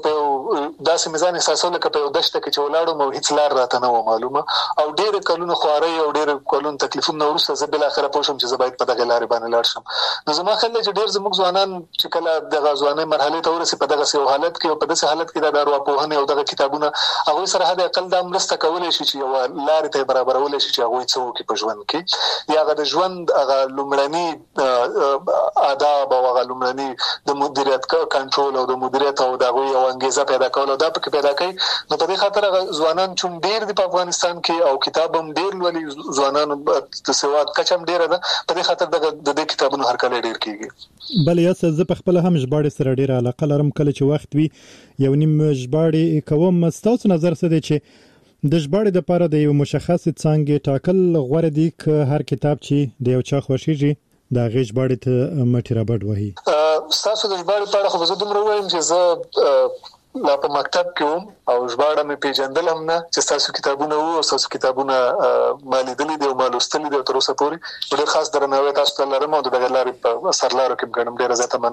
په داسې میزان احساسول کې په دشته کې چې ولاړم او هیڅ لار راته نه و معلومه او ډېر کلونه خواري او ډېر کلونه تکلیفونه ورسته زه بل اخره پوه شم چې زه باید په دغه لارې باندې لاړ شم. نو زما خیال چې ډېر زموږ ځوانان چې کله دغه ځوانۍ مرحلې ته ورسي په دغه سیو حالت کې او په داسې حالت کې د ارواپوهنې او دغه کتابونه هغه سره حد اقل د مرسته کولای شي چې یو لارې ته برابرول شي چې هغه څه وکړي په ژوند کې یا د ژوند هغه لومړني آداب او هغه لومړني د مدیریت کنټرول او د مدیریت او دغه یو انګیزه پیدا کول او دا پکې پیدا کوي. نو په دې خاطر ځوانان چون ډېر د افغانستان کې او کتاب هم ډېر ولي ځوانان د سواد کچم ډېر ده په دې خاطر دغه د دې کتابونو هر کله ډېر کیږي. بل یا څه زه په خپل هم ژباړې سره ډېر علاقه لرم کله چې وخت وي یو نیم ژباړې کوم. ستاسو نظر څه دی چې د ژباړې لپاره د یو مشخص څانګې ټاکل غوړه دي که هر کتاب چې د یو چا خوښیږي دا غي ژباړې ته مټی رابط وهي؟ تاسو د ژباړې په اړه خو زه دومره وایم چې زه لا په مکتب کې وم او ژباړه مې پیژندل هم نه چې تاسو کتابونه وو او تاسو کتابونه مالي دلی دی او مالوستلی دی تر اوسه پورې ډېر خاص درناوی تاسو ته لرم او دغه لارې په سرلارو کې ګڼم ډېر زیاته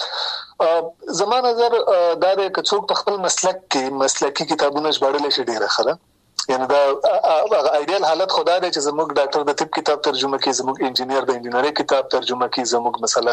مننه. زما نظر دا دی چې څوک په خپل مسلک کې مسلکی کتابونه ژباړل شي ډېر ښه ده. یعنی دا ایدیال حالت خدا دی چې زموږ ډاکټر د طب کتاب ترجمه کوي زموږ انجینیر د انجینری کتاب ترجمه کوي زموږ مثلا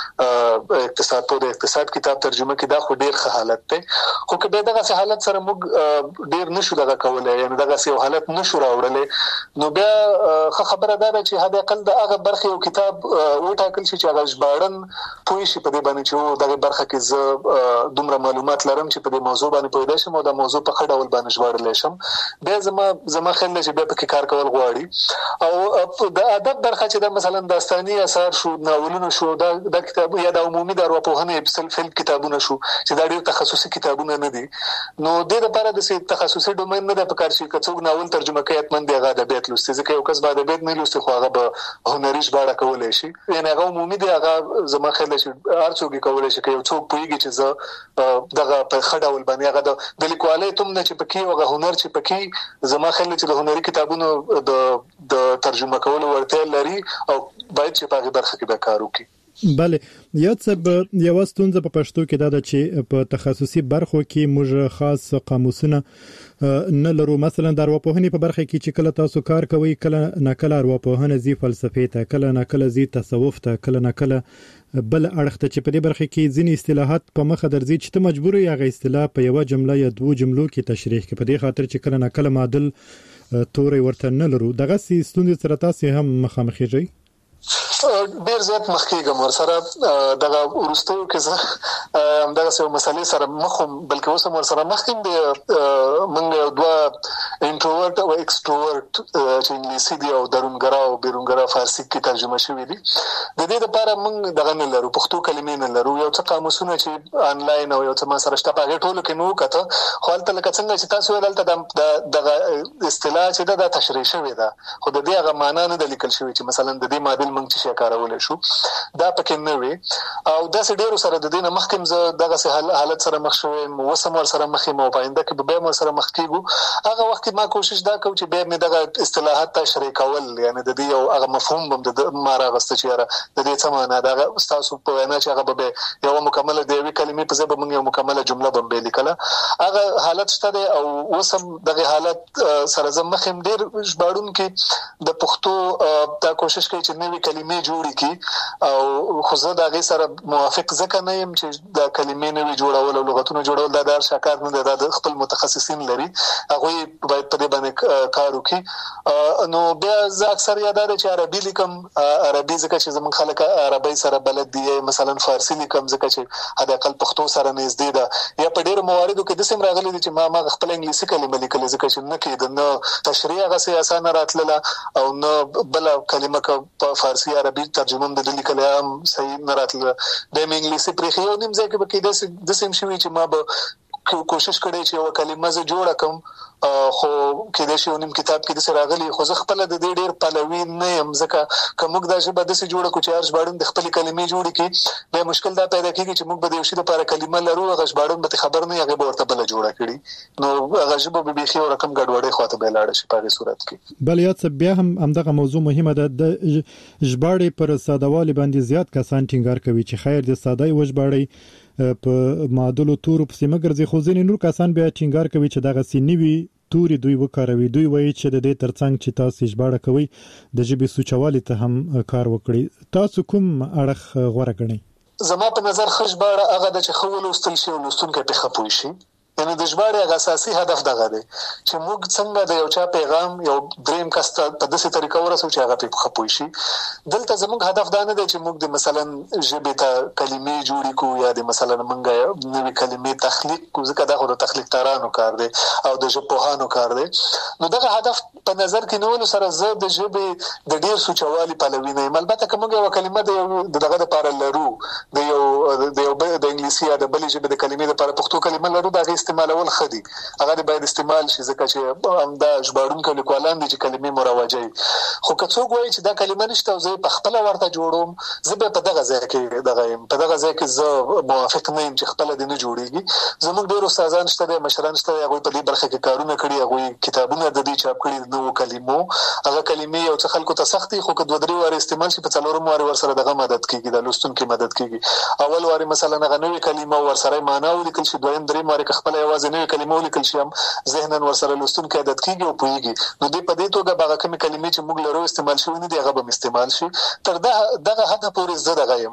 اقتصاد په د اقتصاد کتاب ترجمه کوي دا خو ډیر ښه حالت دی. خو که به دغه حالت سره موږ ډیر نشو دغه کولای یعنی دغه یو حالت نشو راوړل نو بیا خه خبره ده چې هدا اقل د هغه برخه یو کتاب وټاکل شي چې هغه ژباړن پوي شي په دې باندې چې دغه برخه کې ز دومره معلومات لرم چې په دې موضوع باندې پوهیدل شم او د موضوع په خړه ول باندې ژباړل شم. زما زما خیال چې به په کار کول غواړي او د ادب برخه چې د مثلا داستاني اثر شو ناولونه شو د کتاب یا د عمومي د ارواپوهنې اپسل فل کتابونه شو چې دا ډېر تخصصي کتابونه نه دي نو د لپاره د تخصصي ډومین نه د پکار شي کڅوګ ناول ترجمه کوي اتمن دی هغه د بیت لوستي ځکه یو کس بعد بیت نه لوستي خو هغه به هنري ژباړه کولای شي یعنی هغه عمومي دی هغه زما خیال چې ارڅوګي کولای شي یو څوک پويږي چې زه دغه په خډاول باندې هغه د لیکوالۍ تم نه چې پکې هغه هنر چې پکې زما خیال چې د هنري کتابونو د د ترجمه کولو ورته لري او باید چې په برخه کې به کار وکړي. بله یا څه یو ستونزه په پښتو کې دا ده چې په تخصصي برخو کې موږ خاص قاموسونه نه لرو. مثلا د ارواپوهنې په برخه کې چې کله تاسو کار کوئ کله نه کله ارواپوهنه زی فلسفه ته کله نه کله زی تصوف ته کله نه کله بل اړخ ته چې په دې برخه کې ځینې اصطلاحات په مخه درځي چې ته مجبور یې هغه اصطلاح په یو جمله یا دوه جملو کې تشریح کړې په دې خاطر چې کله نه کله معادل توري ورته نه لرو. دغه ستونزې سره تاسو هم مخامخ یې ډیر زیات مخکېږم ور سره دغه ورستیو کې زه همدغه څه مسلې سره مخم بلکې اوس هم سره مخکیم دی موږ دوه انټروورټ او ایکسټروورټ چې انګلیسي دی او درونګرا او بیرونګرا فارسی کې ترجمه شوی دی. د دې لپاره موږ دغه نه لرو پښتو کلمې نه لرو یو څه قاموسونه چې آنلاین او یو څه ما سره شته په ټولو کې نو کته خو هلته لکه څنګه چې تاسو ولته دغه اصطلاح چې دا تشریح شوی ده خو د دې هغه معنا نه د لیکل شوی چې مثلا د دې معادل موږ چې کارول شو دا پکې نه وي او دا سه ډیرو سره د دینه مخکم زه دغه حالت سره مخ شوم وسم ور سره مخې مو پاینده کې به مو سره مخ کیږو هغه وخت ما کوشش دا کوم چې به مې دغه اصطلاحات تشریح کول یعنی د دې یو هغه مفهوم بم د مارا غست چې را د دې څه معنا دا تاسو په وینا چې هغه به یو مکمله دی وی کلمې په ځبه موږ یو مکمله جمله بم به لیکله هغه حالت شته او وسم دغه حالت سره زم مخم ډیر ژباړون کې د پښتو دا کوشش کوي چې نوې کلمې جوړی کی او خو زه دا غي سره موافق ځکه نه يم چې دا کلمې نوې جوړول او لغتونه جوړول دا د شاکار نه د خپل متخصصین لري هغه باید په دې باندې کار وکړي. نو بیا زه اکثر یاد لرم چې عربي لیکم عربي ځکه چې زمون خلک عربي سره بلد دي مثلا فارسی لیکم ځکه چې هدا خپل پښتو سره نږدې ده یا په ډیرو مواردو کې د سیم راغلي دي چې ما ما خپل انګلیسي کلمه لیکل ځکه چې نه کېد نه تشریح غسه اسانه راتله او نه بل کلمه په فارسی عربي ترجمه د لیکل هم صحیح نه راتله د انګلیسي پرې خو نیم ځکه به کې د سیم شوی چې ما به کوشش کړی چې یو کلمه ز جوړ کم خو کې د شی ونیم کتاب کې د سراغلی خو زه خپل د دې ډیر پلوي نه يم ځکه کومګ د ژبه د سې جوړه کو چې ژباړن د خپل کلمې جوړې کی به مشکل دا پیدا کیږي چې موږ به د یو شی لپاره کلمه لرو هغه ژباړن به خبر نه هغه ورته بل جوړه کړي نو هغه ژبه به بيخي او رقم ګډوډي خواته به لاړ شي په هغه صورت کې. بل یاد څه بیا هم همدغه موضوع مهمه ده د ژباړې پر سادهوالي باندې زیات کسان ټینګار کوي چې خیر د ساده و ژباړې په معادلو تورو په سیمه ګرځي خو ځینې نور کسان بیا ټینګار کوي چې دغه سینوي توري دوی وکاروي دوی وایي چې د دې ترڅنګ چې تاسو ژباړه کوي د ژبې سوچوالي ته هم کار وکړي. تاسو کوم اړخ غوړه کړئ؟ زما په نظر خښ باړه هغه د چخول لوستل شي او لوستونکو په خپوي شي یعنی د ژباړې اساسي هدف دغه دی چې موږ څنګه د یو چا پیغام یو دریم کس ته په داسې طریقه ورسو چې هغه په خپوي شي. دلته زموږ هدف دا نه دی چې موږ د مثلا ژبې ته کلمې جوړې کو یا د مثلا موږ نوې کلمې تخلیق کو ځکه دا خو د تخلیق ترانو کار دی او د ژبپوهانو کار دی نو دغه هدف په نظر کې نیول سره زه د ژبې د ډیر سوچوالي پلوي نه یم. البته کومه یو کلمه د دغه لپاره لرو د یو د یو د انګلیسي یا د بل ژبې د کلمې لپاره پښتو کلمه لرو دا استعمالول خدي هغه باید استعمال شي ځکه چې همدا ژباړونکو لیکوالان دي چې کلمې مروجي خو که څوک وایي چې دا کلمه نشته او زه په خپل ورته جوړوم زه به په دغه ځای کې دغه په دغه ځای کې زه موافق نه یم چې خپل دینه جوړیږي. زموږ ډیر استادان شته د مشران شته هغه په دې برخه کې کارونه کړي هغه کتابونه د دې چاپ کړي نو کلمو هغه کلمې او څه خلکو ته سختي خو که دوه درې واره استعمال شي په څلورم واره ور سره دغه مدد کیږي د لوستونکو مدد کیږي. اول واره مثلا هغه نوې کلمه ور سره معنا ولیکل شي دویم درې واره خپل یوازې نوې کلمه ولیکل شي هم ذهناً ور سره لوستونکو عادت کیږي او پوهیږي نو دې په دې توګه هغه کومې کلمې چې موږ لرو استعمال شوی نه دی هغه به استعمال شي تر دغه حد پورې زه دغه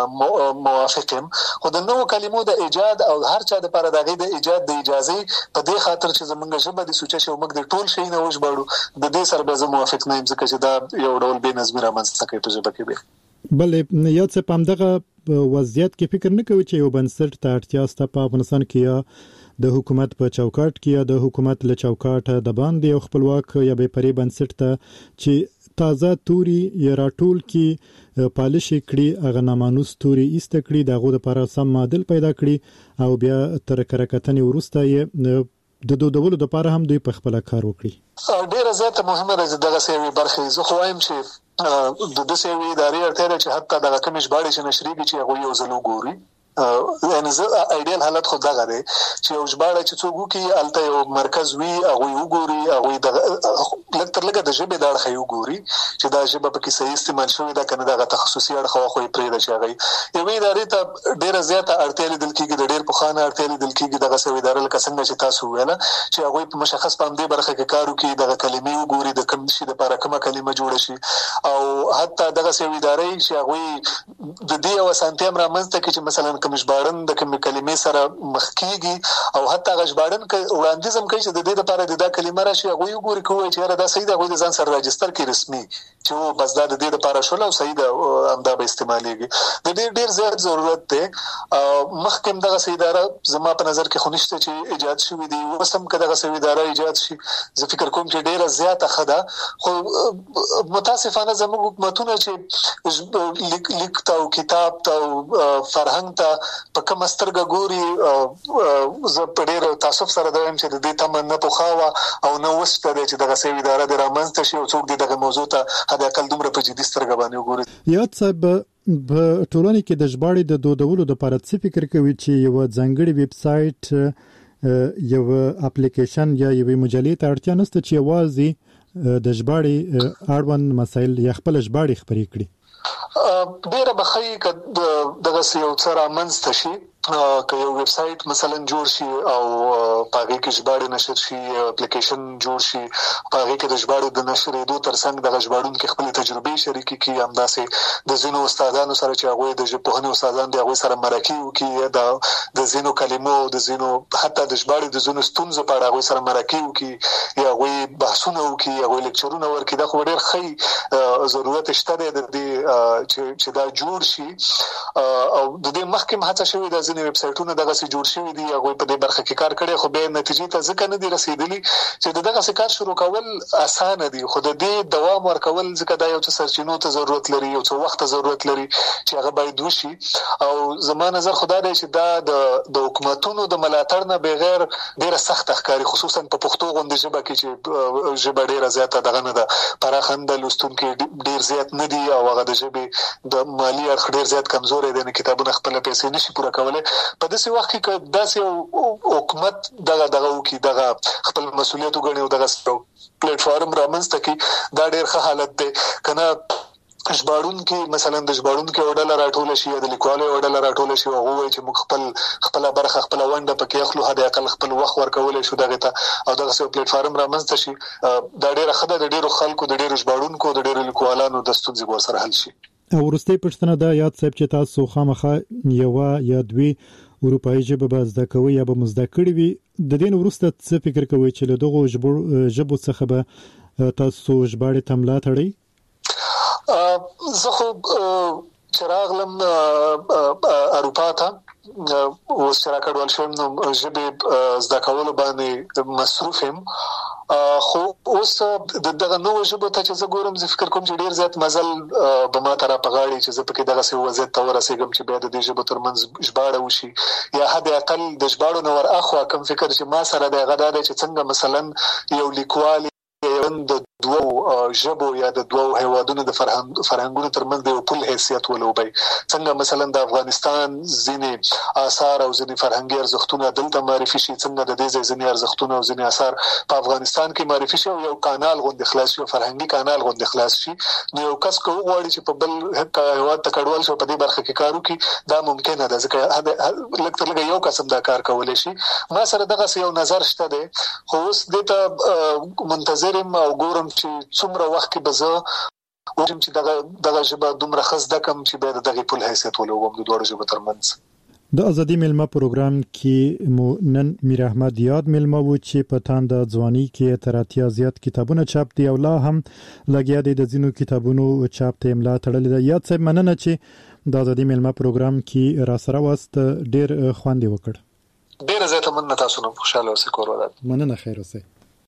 یم موافق یم. خو د نوو کلمو د ایجاد او هر چا لپاره دغه د ایجاد د اجازه په دې خاطر چې زمونږ ژبه د سوچ شو موږ د ټول شي نه وژباړو د دې سره به زه موافق نه یم ځکه چې دا یو ډول بې نظمي رامنځته کوي په ژبه کې. بل یو څه پام دغه وضعیت کې فکر نه کوي چې یو بنسټ ته اړتیا سته په افغانستان کې یا د حکومت په چوکاټ کې یا د حکومت له چوکاټه د باندې یو خپلواک یا بې پرې بنسټ ته چې تازه توري یا راټول کې پالش کړي هغه نامانوس توري ایست کړي دغه لپاره سم معادل پیدا کړي او بیا تر کرکټنې ورسته یې د دوه ډول لپاره هم دوی په خپل کار وکړي. ډیره زیاته مهمه ده دغه سیوی برخه زه خو وایم چې د دې سیوی ادارې اړتیا چې حتی دغه کوم ژباړې چې نشریږي چې هغه یو ځلو ګوري یعنی زه ایډیال حالت خو دغه دی چې یو ژباړه چې څوک وکي الته یو مرکز وي هغه وګوري هغه د لکه لکه د ژبې د اړخ یو ګوري چې دا ژبه په کې صحیح استعمال شوی دا کنه دغه تخصصي اړخ خو یې پرې ده چې هغه یو ادارې ته ډیره زیاته اړتیا لیدل کېږي د ډیر په خانه اړتیا لیدل کېږي دغه سوي ادارې لکه څنګه چې تاسو ویل چې هغه په مشخص باندې برخه کې کار کوي دغه کلمې وګوري د کوم شي لپاره کومه کلمه جوړه شي او حتی دغه سوي ادارې چې هغه د دې او سانتیم رامنځته کې چې مثلا کوم ژباړن د کوم کلمې سره مخ کیږي او حتی غژباړن کې وړاندیزم کوي چې د دې لپاره د دا کلمه راشي هغه وګوري کوی چې دا صحیح ده هغه ځان سره راجستر کې رسمي چې بس دا د دې لپاره شول او صحیح ده امدا به استعماليږي د دې ډیر زیات ضرورت دی. مخکې دغه سي اداره زما په نظر کې خونشته چې ایجاد شوی دی وسم کداغه سي اداره ایجاد شي زه فکر کوم چې ډیره زیاته خده خو متاسفانه زموږ حکومتونه چې لیک لیک تا او کتاب تا او فرهنګ ته په کوم سترګه ګوري زه په ډیر تاسف سره دویم چې د دې تمن نه پوخاوه او نو وسته چې دغه سي اداره د رامنځته شي او څوک دغه موضوع ته هدا کل دومره په جدي سترګه باندې وګوري. یاد صاحب په ټولنه کې د ژباړې د دوه ډولو د لپاره څه فکر کوي چې یو ځانګړی ویب سټ یو اپلیکیشن یا یو مجلې ته اړتیا نشته چې یوازې د ژباړې اړوند مسایل یا خپل ژباړې خبرې کړي. ډیره بخی ک دغه یو څه رامنځته شي که یو ویب سټ مثلا جوړ شي او پاګه کې ژباړې نشر شي اپلیکیشن جوړ شي پاګه کې د ژباړې د نشرېدو ترڅنګ د ژباړونکو خپل تجربې شریکي کی همداسې د زینو استادانو سره چې هغه د ژبپوهنې استادان دی هغه سره مرکه وکي د د زینو کلمو د زینو حتی د ژباړې د زینو ستونزې په اړه هغه سره مرکه وکي یا هغه بحثونه وکي هغه لیکچرونه ورکړي دا خو ډېر ښه ضرورت شته د دې چې چې دا جوړ شي او د دې مخکې هڅه شوې د ځینې ویب سایټونه دغه سي جوړ شوي دي هغه په دې برخه کې کار کړي خو به نتیجې ته ځکه نه دي رسیدلي چې دغه سي کار شروع کول اسانه دي خو د دې دوام ورکول ځکه دا یو څه سرچینو ته ضرورت لري یو څه وخت ضرورت لري چې هغه باید وشي او زما نظر خدای دی چې دا د د حکومتونو د ملاتړ نه بغیر ډیره سخت ښکاري خصوصا په پښتو غونډې ژبه کې چې ژبه ډیره زیاته دغه نه ده پراخنده لوستونکو ډیر زیات نه دي او هغه د ژبې د مالی اړخ ډیر زیات کمزوري دي نه کتابونه خپل پیسې نشي پوره کولای په داسې وخت کې داسې حکومت دغه دغه وکي دغه خپل مسولیت وګڼي او دغه پلیټ فارم رامنځته کی دا ډیر ښه حالت دی کنه ژباړون کې مثلا د ژباړون کې وړل راټول شي د لیکوالو وړل راټول شي او هغه چې موږ خپل خپل برخه خپل ونده پکې اخلو هدا اقل خپل وخت ورکول شو دغه ته او دغه سو پلیټ فارم رامنځته شي دا ډیره خدای د ډیرو خلکو د ډیرو ژباړونکو د ډیرو لیکوالانو د ستونزې ور سره حل شي ورسته پښتنه دا یاد صاحب چې تاسو خامخا یو یا دوی اروپאי ژبه به زده کوي یا به مزده کړی وي د دین ورسته څه فکر کوي چې له دغه ژبو څخه به تاسو ژباړې تملا تړي زه خو چراغلم اروپا ته اوس چې راکړول شوم نو ژبې زده کول باندې مصروف یم خو اوس دغه نو ژبه ته چې زه ګورم زه فکر کوم چې ډیر زیات مزل به ما تر په غاړي چې زه پکې دغه څه وضعیت ته ورسېږم چې بیا د دې ژبه ترمنځ ژباړه وشي یا حد اقل د ژباړو نور اخوا کوم فکر چې ما سره د غدا د چې څنګه مثلا یو لیکوال د دوو ژبو یا د دوو هیوادونو د فرهنګ فرهنګونو ترمنځ د پل حیثیت ولوبي څنګه مثلا د افغانستان ځینې آثار او ځینې فرهنګي ارزښتونه دلته معرفي شي څنګه د دې ځینې ارزښتونه او ځینې آثار په افغانستان کې معرفي شي او یو کانال غوند خلاص شي فرهنګي کانال غوند خلاص شي نو یو کس کو غواړي چې په بل هیواد ته کډوال شي په دې برخه کې کار وکړي دا ممکنه ده ځکه لکه لکه یو قسم دا کار کولای شي ما سره دغه یو نظر شته دی خو اوس دته منتظرم او ګورم چې څومره وخت کې به زه وګورم چې دغه دغه ژبه دومره خزده کم چې به دغه پل حیثیت ولوم د دوه ژبو ترمنځ د ازادي ملما پروګرام کې مو نن میر احمد یاد ملما و چې په تاند ځواني کې تر اتیا زیات کتابونه چاپ دي او لا هم لګیا دي د زینو کتابونو چاپ ته املا تړلې ده یاد صاحب مننه چې د ازادي ملما پروګرام کې را سره واست ډیر خوندې وکړ ډیر زیاته مننه تاسو نو خوشاله اوسئ کور ولادت مننه خیر اوسئ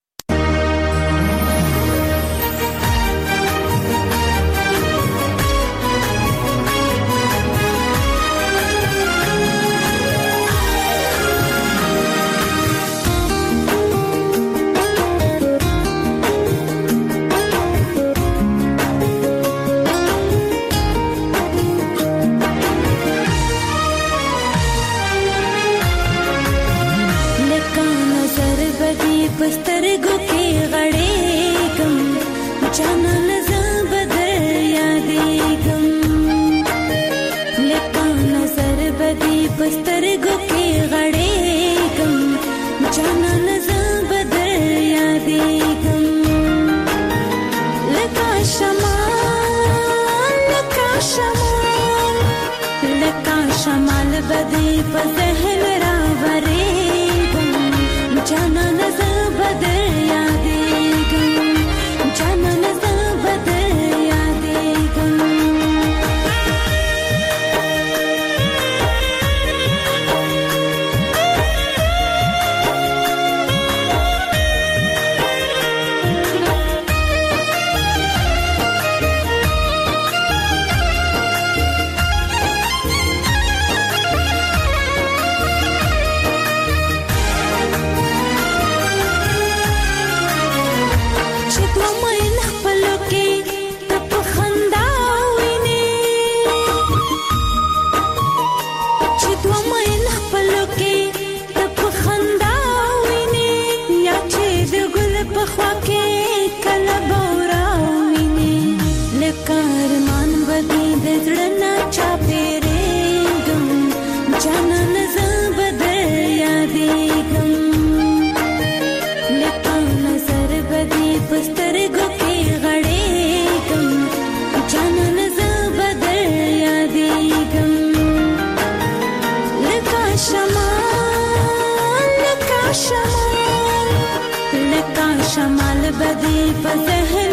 شمال بدی په ذهن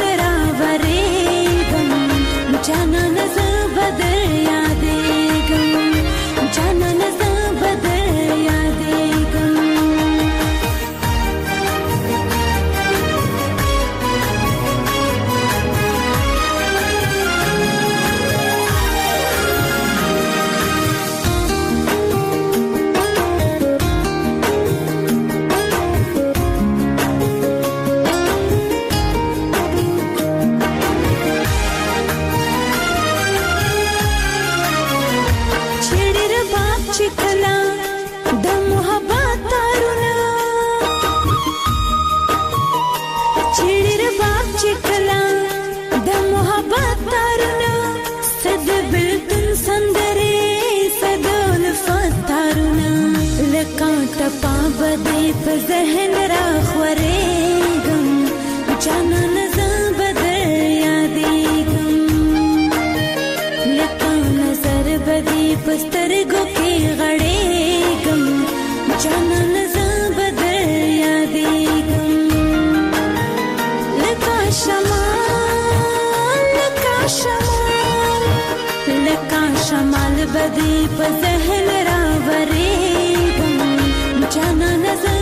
راورېږم جانانه زه به در یادېږم جانانه زه به چکلا د محبت تارونه چړر باغ چکلا د محبت تارونه صد بلتن سندره صدول فتارونه لکه ټپا بده په ذهن را خورېږم جانان زه بدر یادېږم لکه نظر بده په سترګو کې غړېږم جانان زه بدر یادېږم لکه شمال لکه شمال لکه شمال بده په ذهن را ورېږم جانان زه